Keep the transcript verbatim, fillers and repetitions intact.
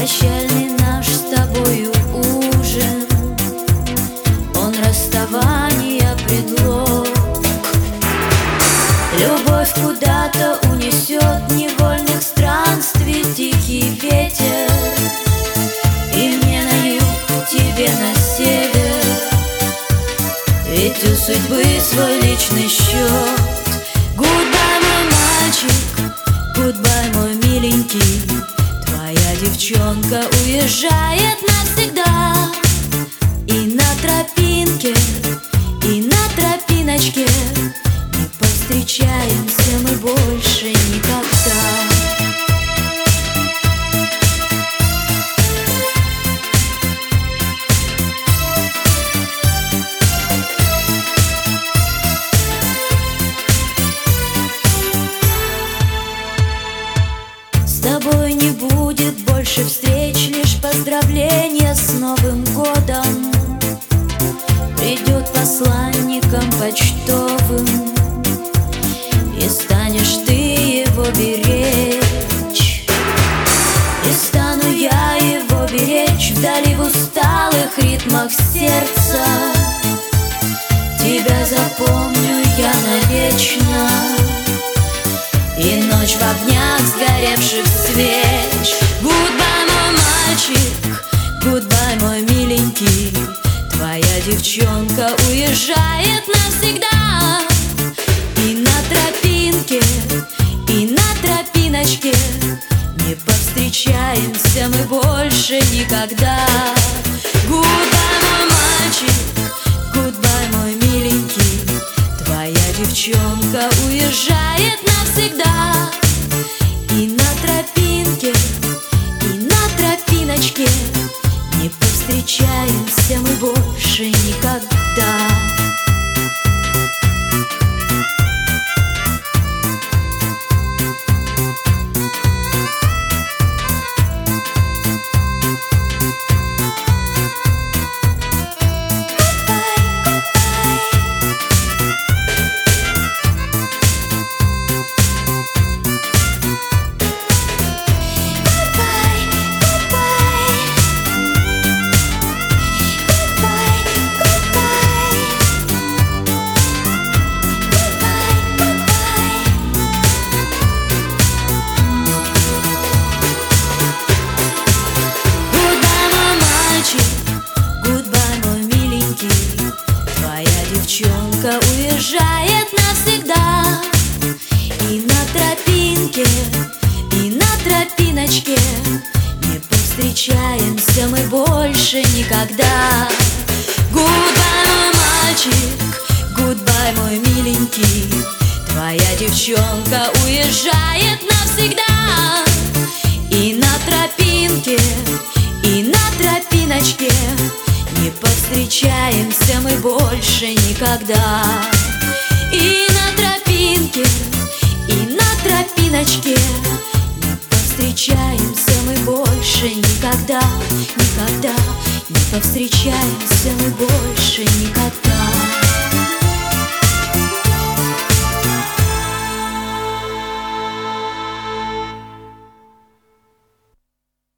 Прощальный наш с тобою ужин, он расставания предлог. Любовь куда-то унесет невольных странствий тихий ветер, и мне на юг, тебе на север, ведь у судьбы свой личный счет. Гудбай, мой мальчик, гудбай, мой миленький, твоя девчонка уезжает навсегда. И на тропинке, и на тропиночке не повстречаемся мы больше никогда. С тобой не будет больше встреч, лишь поздравления с Новым годом. Придет посланником почтовым, и станешь ты его беречь. И стану я его беречь вдали в усталых ритмах сердца. Тебя запомню я навечно, и ночь в огнях сгоревших свеч. Гудбай, мой мальчик, гудбай, мой миленький, твоя девчонка уезжает навсегда. И на тропинке, и на тропиночке не повстречаемся мы больше никогда. Гудбай, мой мальчик, гудбай, мой миленький, твоя девчонка уезжает навсегда. И на тропинке, и на тропиночке не повстречаемся мы больше никогда. Девчонка уезжает навсегда. И на тропинке, и на тропиночке не повстречаемся мы больше никогда. Гудбай, мой мальчик, гудбай, мой миленький, твоя девчонка уезжает навсегда. И на тропинке, и на тропиночке не повстречаемся мы больше никогда. И на тропинке, и на тропиночке не повстречаемся мы больше никогда, никогда не повстречаемся мы больше никогда.